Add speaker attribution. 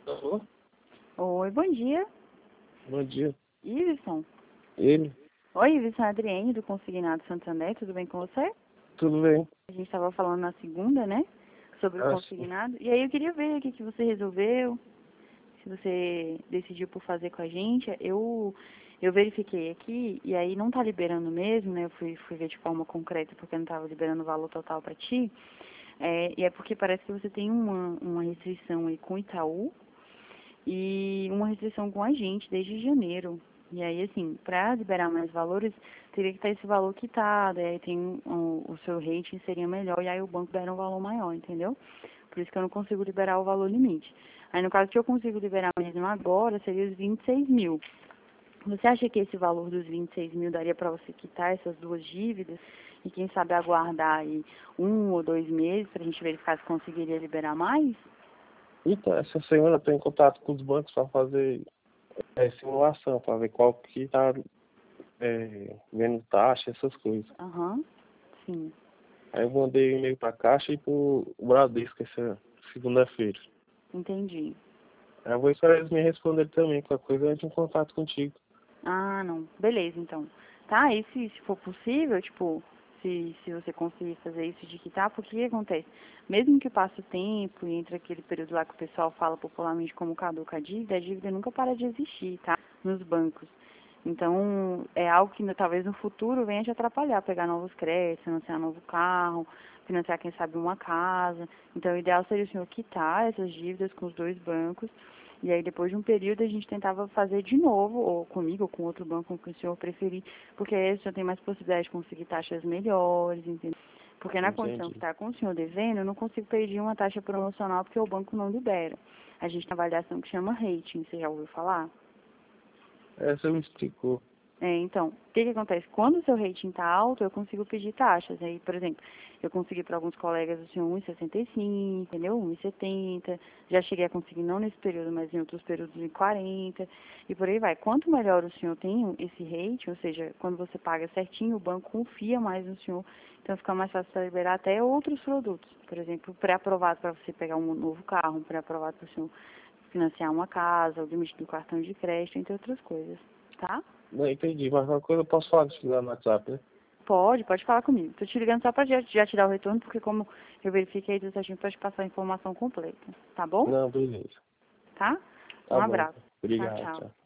Speaker 1: Alô?
Speaker 2: Oi, bom dia.
Speaker 1: Bom dia.
Speaker 2: Iveson.
Speaker 1: Ele?
Speaker 2: Oi, Iveson, Adriene, do Consignado Santander, tudo bem com você?
Speaker 1: Tudo bem?
Speaker 2: A gente estava falando na segunda, né, sobre o
Speaker 1: Sim.
Speaker 2: consignado. E aí eu queria ver o que você resolveu, se você decidiu por fazer com a gente. Eu verifiquei aqui, e aí não tá liberando mesmo, né, eu fui ver de forma concreta porque não estava liberando o valor total para ti. E é porque parece que você tem uma restrição aí com o Itaú, e uma restrição com a gente desde janeiro. E aí, assim, para liberar mais valores, teria que estar esse valor quitado, e aí tem o seu rating seria melhor, e aí o banco daria um valor maior, entendeu? Por isso que eu não consigo liberar o valor limite. Aí, no caso que eu consigo liberar mesmo agora, seria os 26 mil. Você acha que esse valor dos 26 mil daria para você quitar essas duas dívidas? E quem sabe aguardar aí 1 ou 2 meses para a gente verificar se conseguiria liberar mais?
Speaker 1: Então, essa semana eu estou em contato com os bancos para fazer simulação, para ver qual que está vendo taxa, essas coisas.
Speaker 2: Aham, sim.
Speaker 1: Aí eu mandei um e-mail para a Caixa e para o Bradesco essa segunda-feira.
Speaker 2: Entendi.
Speaker 1: Aí eu vou esperar eles me responderem também, qualquer coisa eu entro em contato contigo.
Speaker 2: Ah, não. Beleza, então. Tá, e se for possível, tipo, se você conseguir fazer isso de quitar, porque o que acontece? Mesmo que passe o tempo e entre aquele período lá que o pessoal fala popularmente como caduca a dívida nunca para de existir, tá? Nos bancos. Então, é algo que talvez no futuro venha te atrapalhar, pegar novos créditos, financiar novo carro, financiar, quem sabe, uma casa. Então, o ideal seria o senhor quitar essas dívidas com os dois bancos. E aí, depois de um período, a gente tentava fazer de novo, ou comigo, ou com outro banco que o senhor preferir, porque aí o senhor tem mais possibilidade de conseguir taxas melhores, entendeu? Porque na condição que
Speaker 1: Entendi.
Speaker 2: está com o senhor devendo, eu não consigo pedir uma taxa promocional porque o banco não libera. A gente tem uma avaliação que chama rating, você já ouviu falar?
Speaker 1: Essa me explicou.
Speaker 2: Então, o que acontece? Quando o seu rating está alto, eu consigo pedir taxas. Aí, por exemplo, eu consegui para alguns colegas assim, 1,65, entendeu? 1,70. Já cheguei a conseguir, não nesse período, mas em outros períodos, 1,40. E por aí vai. Quanto melhor o senhor tem esse rating, ou seja, quando você paga certinho, o banco confia mais no senhor. Então, fica mais fácil para liberar até outros produtos. Por exemplo, pré-aprovado para você pegar um novo carro, um pré-aprovado para o senhor financiar uma casa, o limite do cartão de crédito, entre outras coisas. Tá?
Speaker 1: Não entendi, mas qualquer coisa eu posso falar contigo lá no WhatsApp, né?
Speaker 2: Pode falar comigo. Tô te ligando só pra já te dar o retorno, porque como eu verifiquei tudo certinho, pra te passar a informação completa. Tá bom?
Speaker 1: Não, beleza.
Speaker 2: Tá? Um
Speaker 1: Tá bom.
Speaker 2: abraço. Tchau,
Speaker 1: Obrigado,
Speaker 2: tchau.
Speaker 1: tchau.